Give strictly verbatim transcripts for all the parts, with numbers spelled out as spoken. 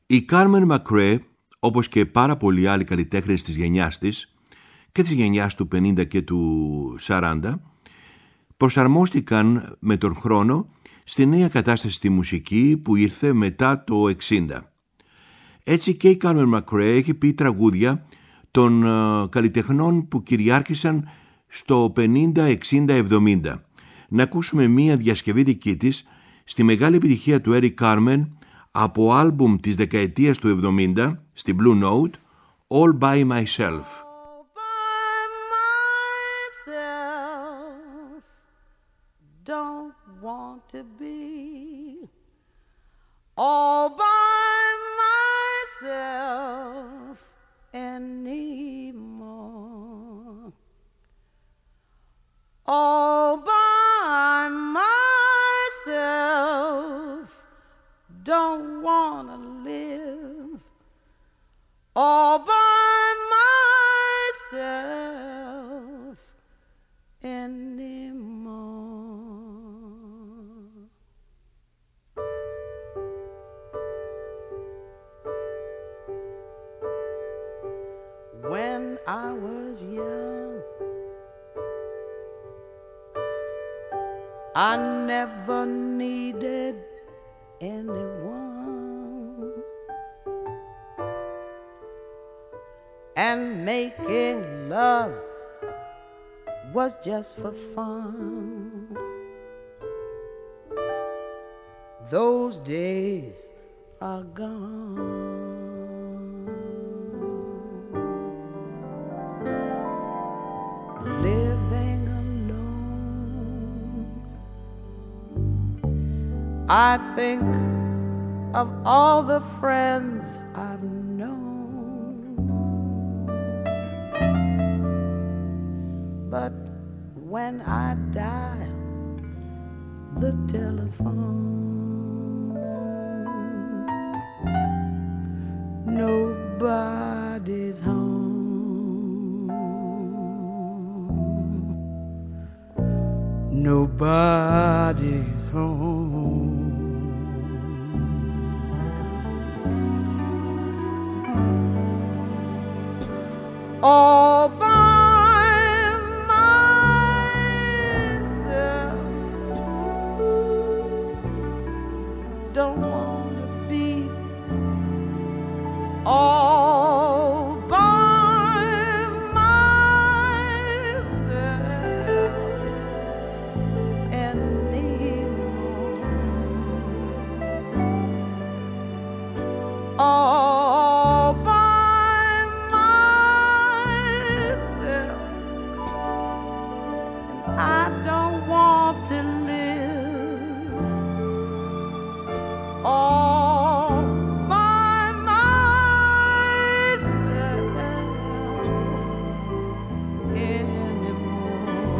Η Κάρμεν Μακρέ, όπως και πάρα πολλοί άλλοι καλλιτέχνες της γενιάς της και της γενιάς του πενήντα και του σαράντα, προσαρμόστηκαν με τον χρόνο στη νέα κατάσταση στη μουσική που ήρθε μετά το εξήντα. Έτσι και η Κάρμεν Μακρέ έχει πει τραγούδια των uh, καλλιτεχνών που κυριάρχησαν στο πενήντα, εξήντα, εβδομήντα. Να ακούσουμε μία διασκευή δική της στη μεγάλη επιτυχία του Eric Carmen από άλμπουμ της δεκαετίας του εβδομήντα στη Blue Note, All By Myself. Don't want to be all by myself anymore. All by myself, don't want to live all by myself anymore. When I was young, I never needed anyone, and making love was just for fun. Those days are gone. Living alone, I think of all the friends I've known, but when I die, the telephone, nobody's home. Nobody's home. All by myself, don't want to be all by myself anymore. All by myself, and I don't want to live all by myself anymore.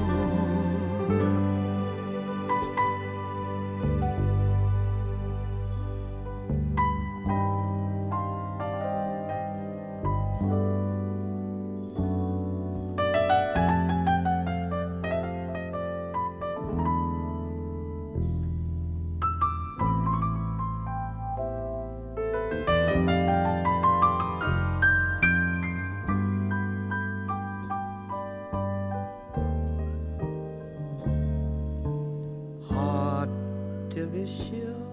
Hard to be sure.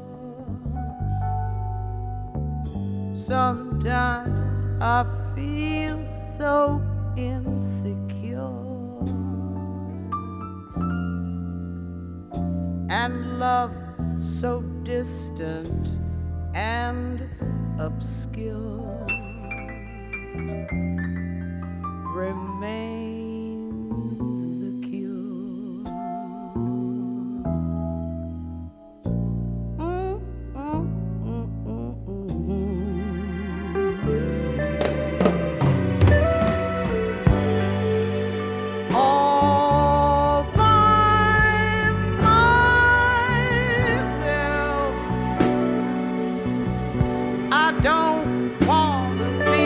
Sometimes I feel so insecure, and love so distant and obscure remains the cure. Mm, mm, mm, mm, mm. All by myself, I don't want to be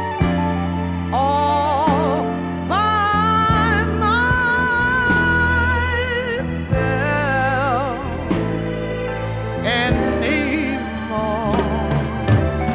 all by myself anymore.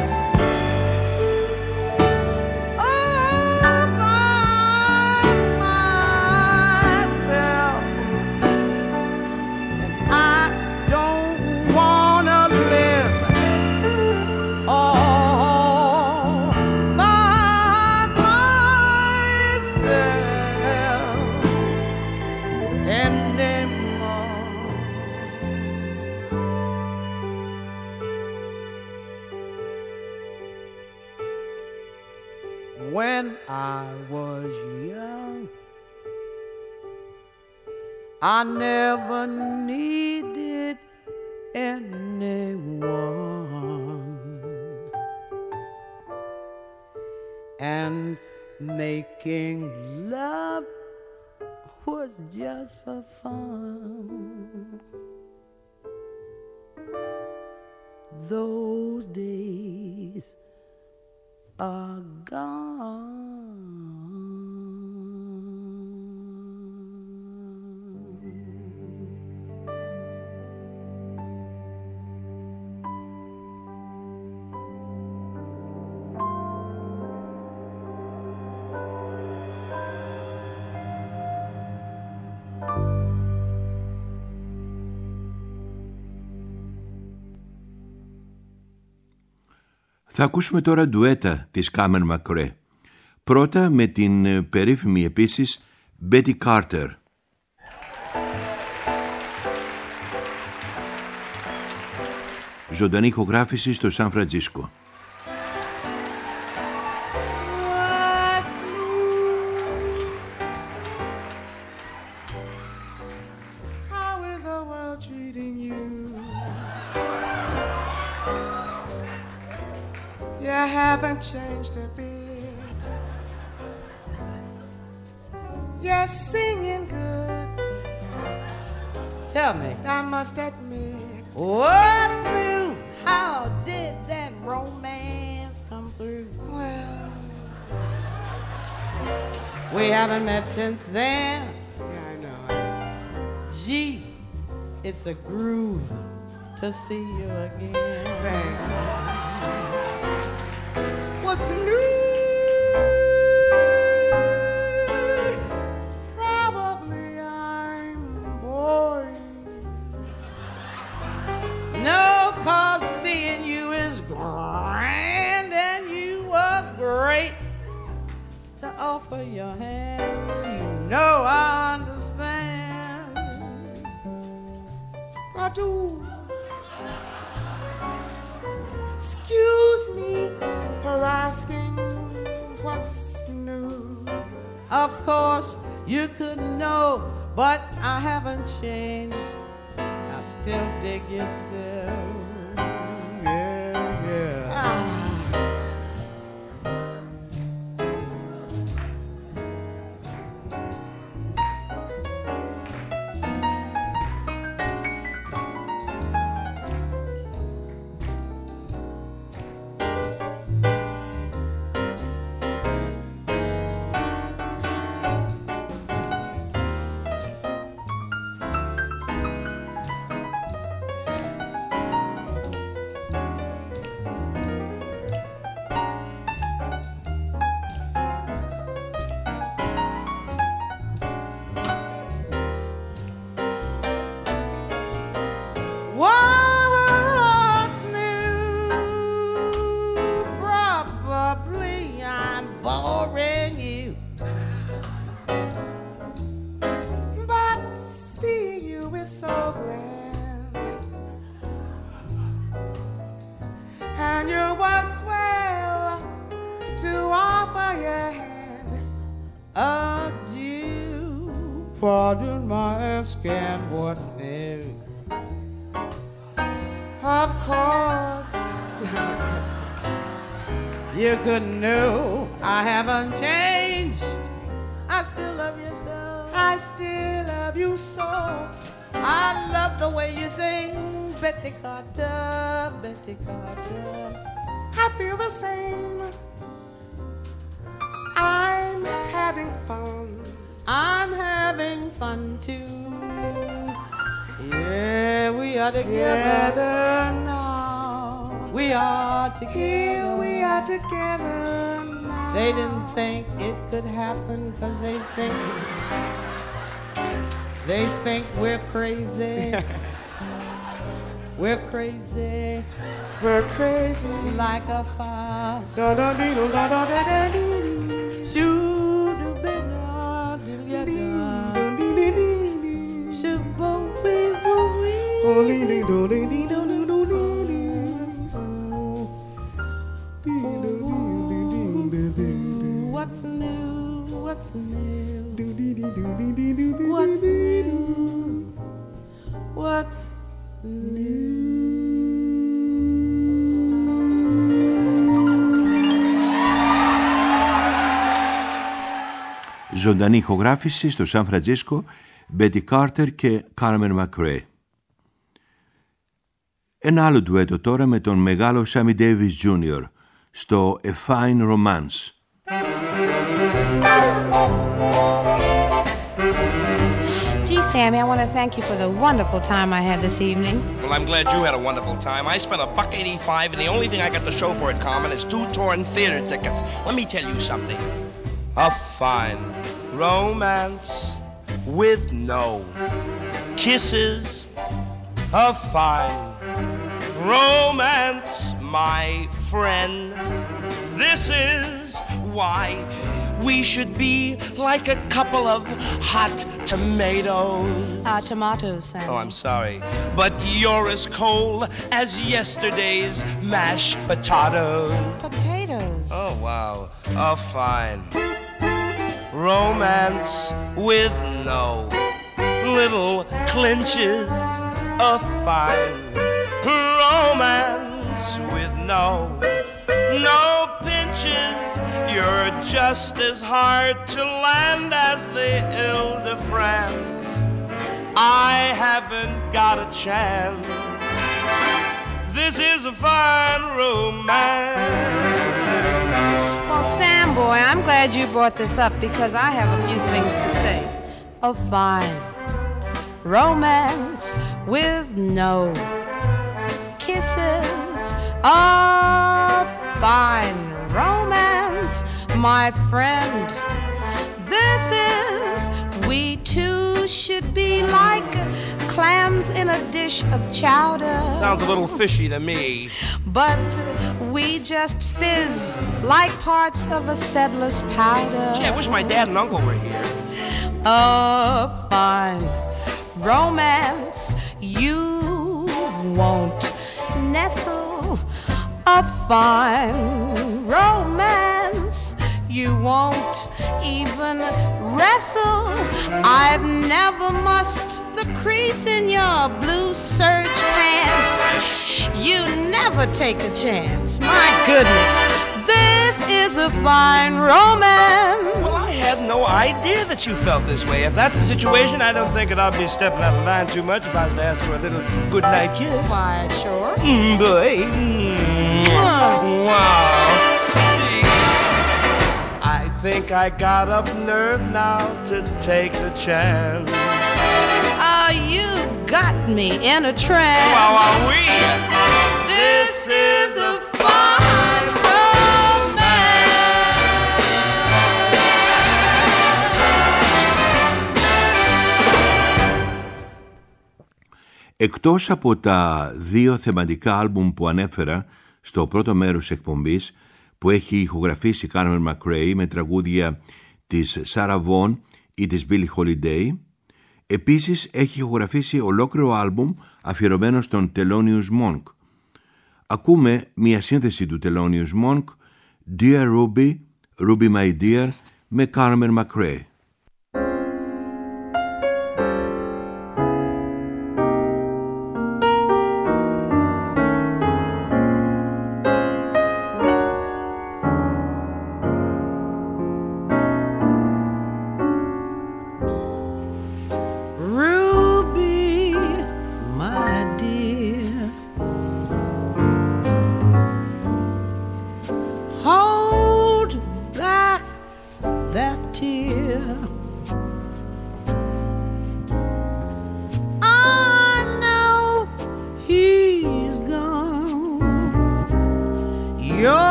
when I was young. I never needed anyone, and making love was just for fun. Those days are gone. Θα ακούσουμε τώρα ντουέτα της Κάμερ Μακρέ. Πρώτα με την περίφημη επίσης Betty Carter. Ζωντανή ηχογράφηση στο Σαν Φραντζίσκο. Changed a bit. You're singing good. Tell me, I must admit. What's new? How did that romance come through? Well, we haven't met since then. Yeah, I know. Gee, it's a groove to see you again. Thank you. What's new? Probably I'm boring. No, 'cause seeing you is grand, and you were great to offer your hand. You know I understand. I do. Excuse me for asking what's new. Of course you could know, but I haven't changed. I still dig yourself. Yeah, yeah. Ah. What's new? Probably I'm boring you. But seeing you is so grand, and you were swell to offer your hand. Adieu. Pardon my asking what's new. Of course, You couldn't know I haven't changed. I still love you so. I still love you so. I love the way you sing, Betty Carter, Betty Carter. I feel the same. I'm having fun. I'm having fun too. Yeah, we are together. Together now. We are together. Here we are together now. They didn't think it could happen 'cause they think they think we're crazy. We're crazy We're crazy. like a fire. Da da dee do da da da da dee dee. Shoot a bit of Dee dee dee dee dee. shoot boom beep boom Oh dee dee do dee dee do do do dee dee. Dee do dee dee dee dee dee dee. What's new? What's new? What's new? What's new? Ζωντανή ηχογράφηση στο Σαν Φραντζίσκο, Betty Carter και Carmen McRae. Ένα άλλο ντουέτο τώρα με τον μεγάλο Sammy Davis Junior στο A Fine Romance. Gee, Sammy, I want to thank you for the wonderful time I had this evening. Well, I'm glad you had a wonderful time. I spent a buck eighty-five, and the only thing I got to show for it, Carmen, is two torn theater tickets. Let me tell you something. A fine romance with no kisses. A fine romance, my friend. This is why we should be like a couple of hot tomatoes. Uh, tomatoes, Sammy. Oh, I'm sorry. But you're as cold as yesterday's mashed potatoes. Potatoes. Oh, wow. A fine romance with no little clinches. A fine romance with no, no pinches. You're just as hard to land as the Ile-de-France. I haven't got a chance. This is a fine romance. Well, Sam, boy, I'm glad you brought this up because I have a few things to say. A fine romance with no kisses. A fine romance, my friend. This is, we two should be like clams in a dish of chowder. Sounds a little fishy to me. But we just fizz like parts of a settler's powder. Gee, I wish my dad and uncle were here. A fine romance, you won't nestle. A fine romance, you won't even wrestle. I've never mussed the crease in your blue serge pants. You never take a chance. My goodness, this is a fine romance. Well, I had no idea that you felt this way. If that's the situation, I don't think that I'll be stepping out of line too much if I was to ask for a little goodnight kiss. Why, sure. Mm, boy. Mm. Wow. I think I got up nerve now to take the chance. Oh, you got me in a trance. Wow, wow, we. This is a fine romance. Εκτός από τα δύο θεματικά άλμπουμ που ανέφερα στο πρώτο μέρος της εκπομπής, που έχει ηχογραφήσει η Carmen McRae με τραγούδια της Sarah Vaughan ή της Billie Holiday, επίσης έχει ηχογραφήσει ολόκληρο άλμπουμ αφιερωμένο στον Thelonious Monk. Ακούμε μια σύνθεση του Thelonious Monk, Dear Ruby, Ruby My Dear, με Carmen McRae.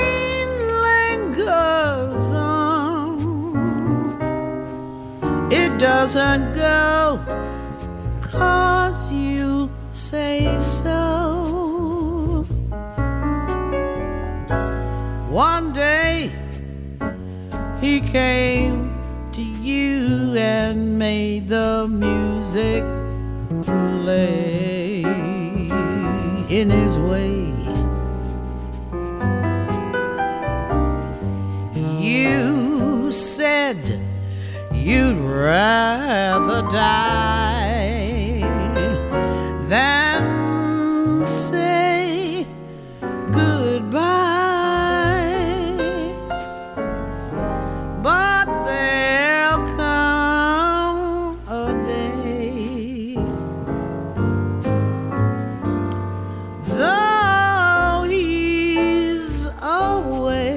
It doesn't go 'cause you say so. One day he came to you and made the music play in his way. You said you'd rather die than say goodbye, but there'll come a day, though he's away,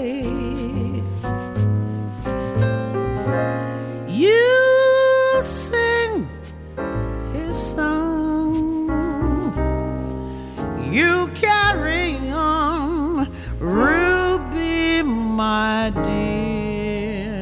you'll sing his song, you carry on, Ruby, my dear.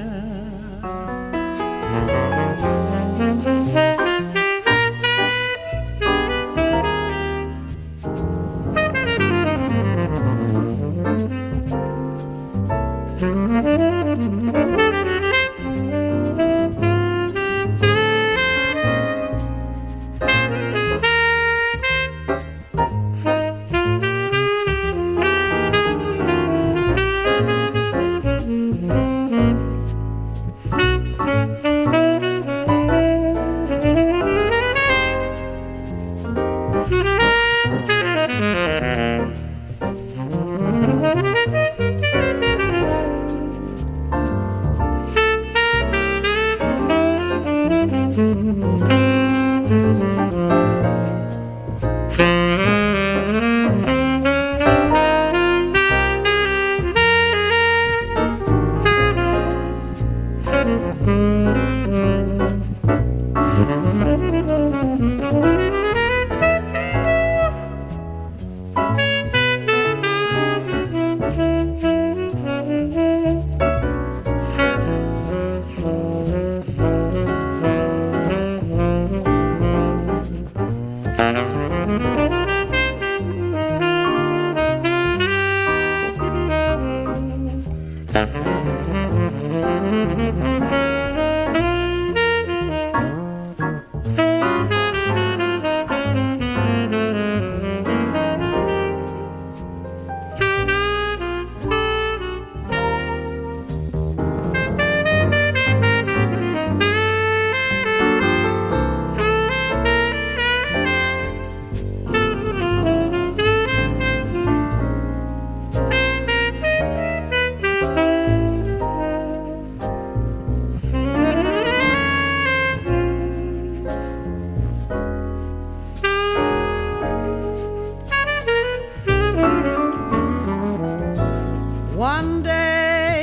One day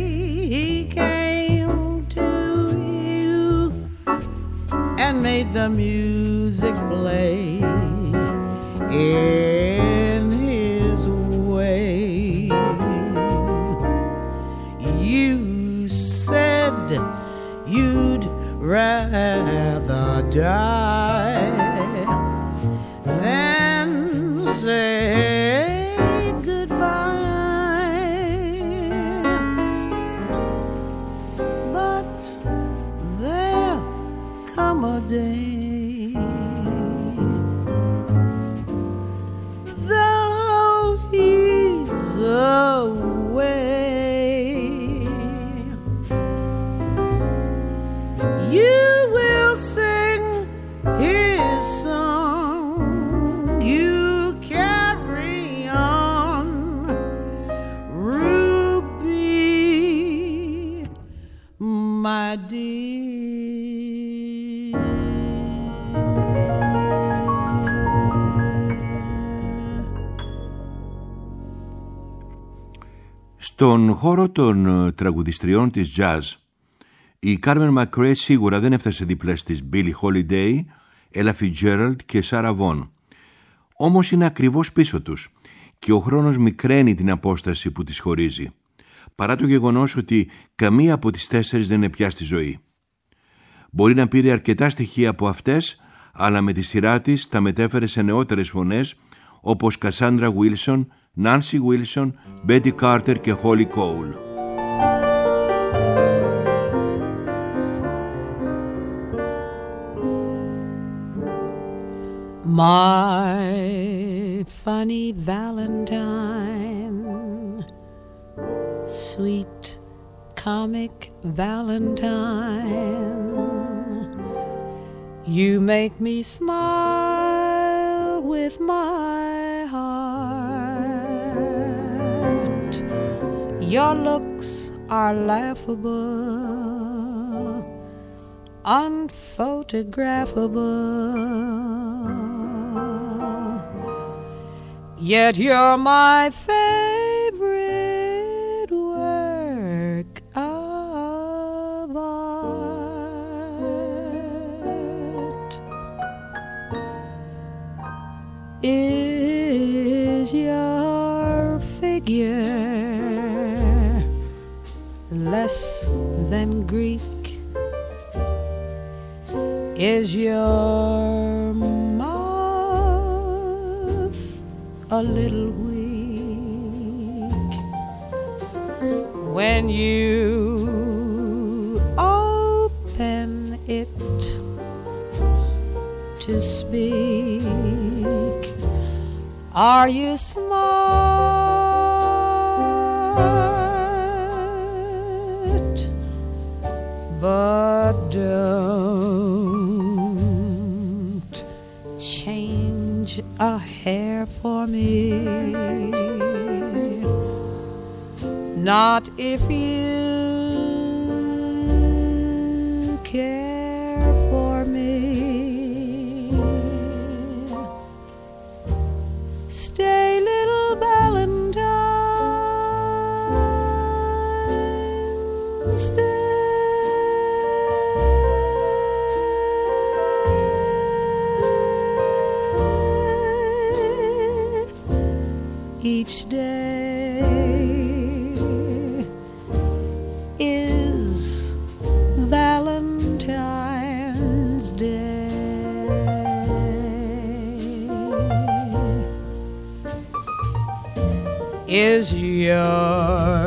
he came to you and made the music play in his way. You said you'd rather die than say a day, though he's away, you will sing his song, you carry on, Ruby, my dear. Στον χώρο των τραγουδιστριών της jazz, η Carmen McRae σίγουρα δεν έφτασε δίπλα στις Billie Holiday, Ella Fitzgerald και Sarah Vaughan. Όμως είναι ακριβώς πίσω τους και ο χρόνος μικραίνει την απόσταση που τις χωρίζει, παρά το γεγονός ότι καμία από τις τέσσερις δεν είναι πια στη ζωή. Μπορεί να πήρε αρκετά στοιχεία από αυτές, αλλά με τη σειρά της τα μετέφερε σε νεότερες φωνές όπως Cassandra Wilson, Nancy Wilson, Betty Carter και Holly Cole. My funny Valentine, sweet comic Valentine, you make me smile with my heart. Your looks are laughable, unphotographable, yet you're my favorite work of art. Is your figure less than Greek? Is your mouth a little weak? When you open it to speak, are you smart? But don't change a hair for me, not if you care for me. Stay, little Valentine, stay. Each day is Valentine's Day. Is your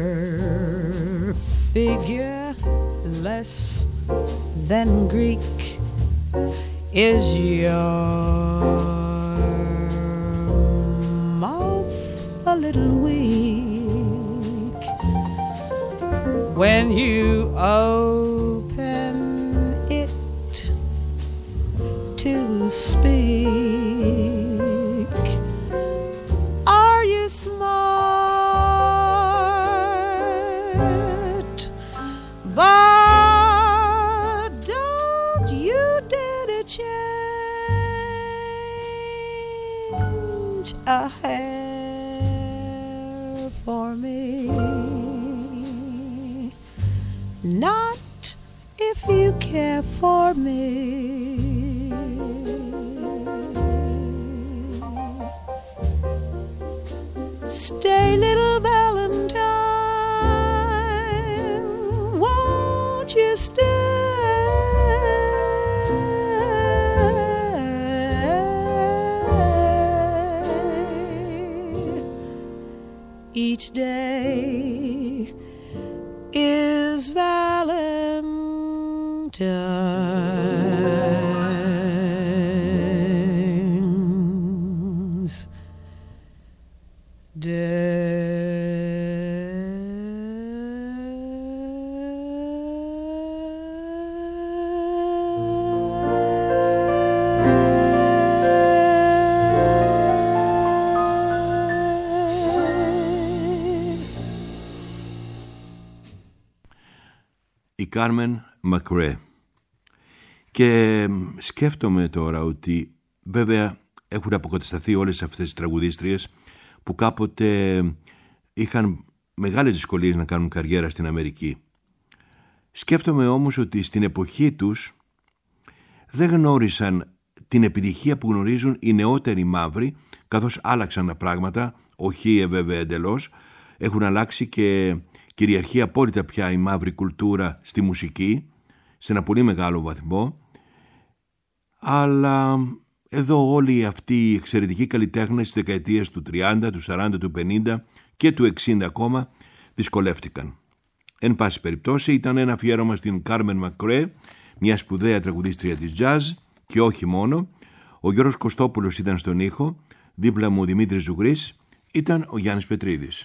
figure less than Greek? Is your a little weak? When you open it to speak, are you smart? But don't you dare to change a hair for me, not if you care for me. Stay, little Valentine, won't you stay? Each day is Valentine's η Κάρμεν Μακρέ. Και σκέφτομαι τώρα ότι βέβαια έχουν αποκατασταθεί όλες αυτές τις τραγουδίστριες που κάποτε είχαν μεγάλες δυσκολίες να κάνουν καριέρα στην Αμερική. Σκέφτομαι όμως ότι στην εποχή τους δεν γνώρισαν την επιτυχία που γνωρίζουν οι νεότεροι μαύροι, καθώς άλλαξαν τα πράγματα, όχι βέβαια εντελώς, έχουν αλλάξει και κυριαρχεί απόλυτα πια η μαύρη κουλτούρα στη μουσική σε ένα πολύ μεγάλο βαθμό, αλλά εδώ όλοι αυτοί οι εξαιρετικοί καλλιτέχνες της δεκαετίας του τριάντα, του σαράντα, του πενήντα και του εξήντα ακόμα δυσκολεύτηκαν. Εν πάση περιπτώσει ήταν ένα αφιέρωμα στην Κάρμεν Μακρέ, μια σπουδαία τραγουδίστρια της jazz και όχι μόνο. Ο Γιώργος Κωστόπουλος ήταν στον ήχο, δίπλα μου ο Δημήτρης Ζουγρής, ήταν ο Γιάννης Πετρίδης.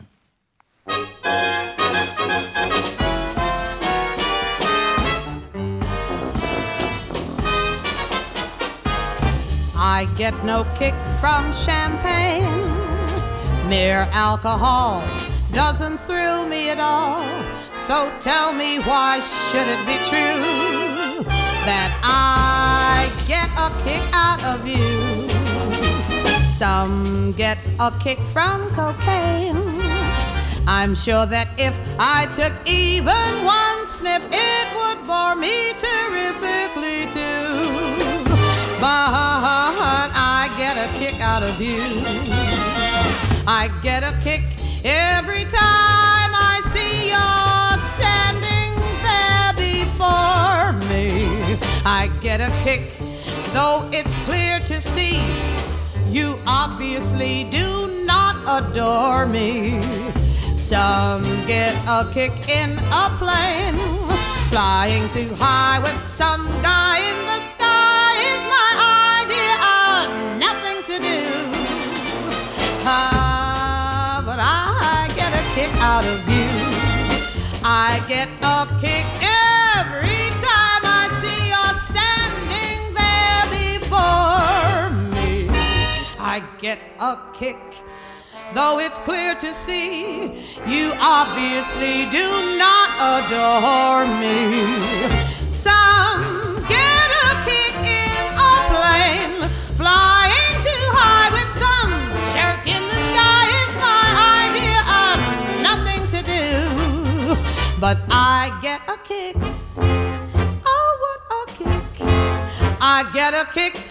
I get no kick from champagne. Mere alcohol doesn't thrill me at all. So tell me, why should it be true that I get a kick out of you? Some get a kick from cocaine. I'm sure that if I took even one sniff, it would bore me terrifically too. But I get a kick out of you. I get a kick every time I see you're standing there before me. I get a kick, though it's clear to see you obviously do not adore me. Some get a kick in a plane, flying too high with some guy in the sky is my idea of nothing to do. Ah, but I get a kick out of you. I get a kick every time I see you're standing there before me. I get a kick, though it's clear to see you obviously do not adore me. Some get a kick in a plane, flying too high with some jerk in the sky is my idea of nothing to do. But I get a kick, oh what a kick, I get a kick